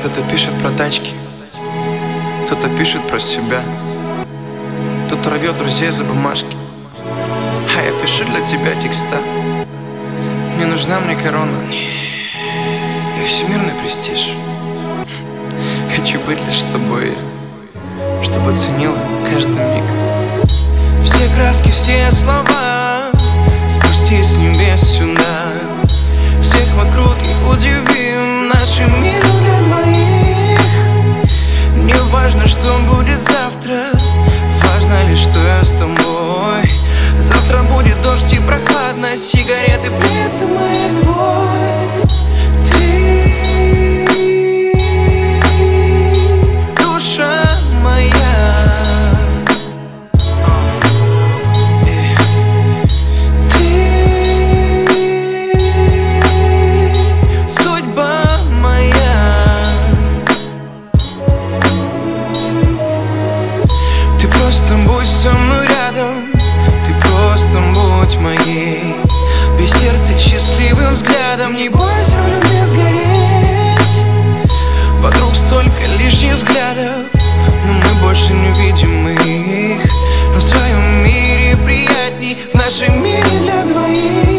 Кто-то пишет про тачки, кто-то пишет про себя, кто-то рвет друзей за бумажки, а я пишу для тебя текста. Не нужна мне корона и всемирный престиж. Хочу быть лишь с тобой, чтобы ценила каждый миг. Все краски, все слова спусти с небес сюда. Всех в округе удивим нашим миром для двоих. Не важно, что будет завтра, важно лишь, что я с тобой. Завтра будет дождь и прохладно, сигареты, плед мои твой. Ты, душа моя. Ты, судьба моя. Ты просто будь со мной рядом, просто будь моей, без сердца и счастливым взглядом. Не бойся в любви сгореть. Вокруг столько лишних взглядов, но мы больше не видим их. Но в своем мире приятней, в нашем мире для двоих.